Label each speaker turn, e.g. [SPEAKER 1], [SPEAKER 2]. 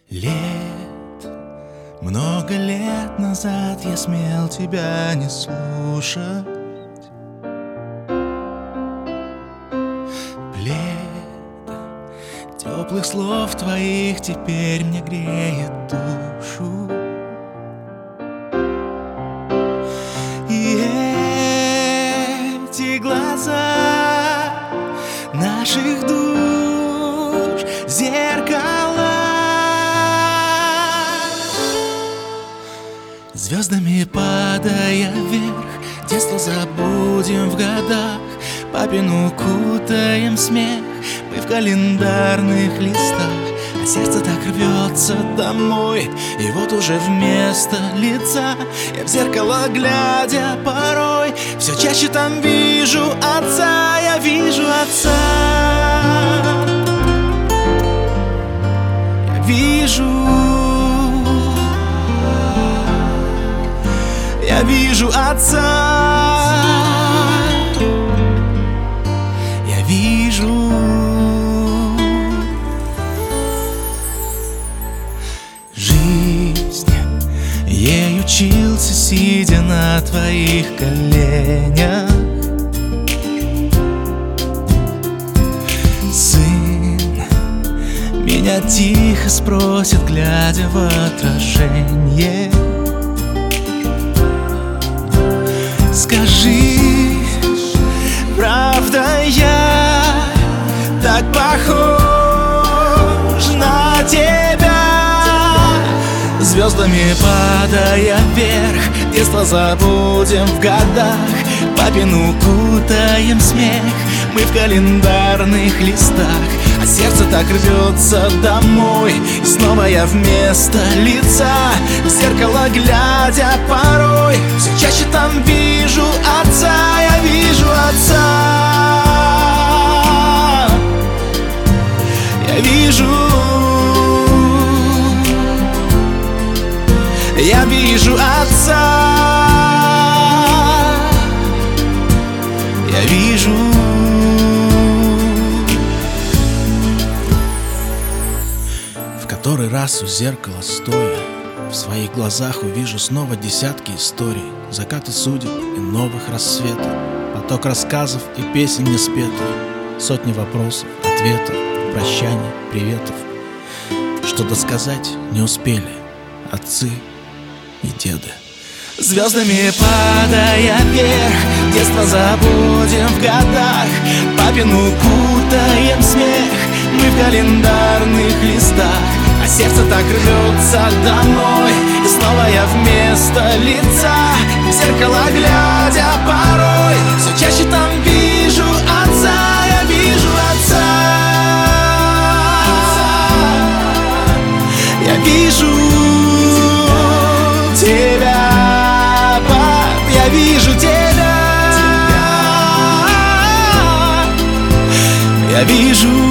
[SPEAKER 1] Лет, много лет назад я смел тебя не слушать. Плед теплых слов твоих теперь мне греет душу. И эти глаза наших душ — зеркала. Звездами падая вверх, детство забудем в годах, папину кутаем смех мы в календарных листах. А сердце так рвется домой, и вот уже вместо лица я в зеркало глядя порой все чаще там вижу отца, я вижу отца. Я вижу отца. Я вижу. Жизнь ей учился, сидя на твоих коленях. Сын меня тихо спросит, глядя в отражение: скажи, правда я так похож на тебя? Звездами падая вверх, детство забудем в годах, папину кутаем смех мы в календарных листах. А сердце так рвется домой, и снова я вместо лица в зеркало глядя порой все чаще там вижу отца, я вижу отца. Я вижу отца. Я вижу. В который раз у зеркала стоя, в своих глазах увижу снова десятки историй, закаты судеб и новых рассветов, поток рассказов и песен неспетых, сотни вопросов, ответов, прощаний, приветов, что досказать не успели отцы и деды. Звездами падая вверх, детство забудем в годах, папину кутаем смех мы в календарных листах. А сердце так рвется домой, и снова я вместо лица в зеркало глядя порой все чаще там вижу отца, я вижу отца. Я вижу тебя, пап, я вижу тебя. Я вижу.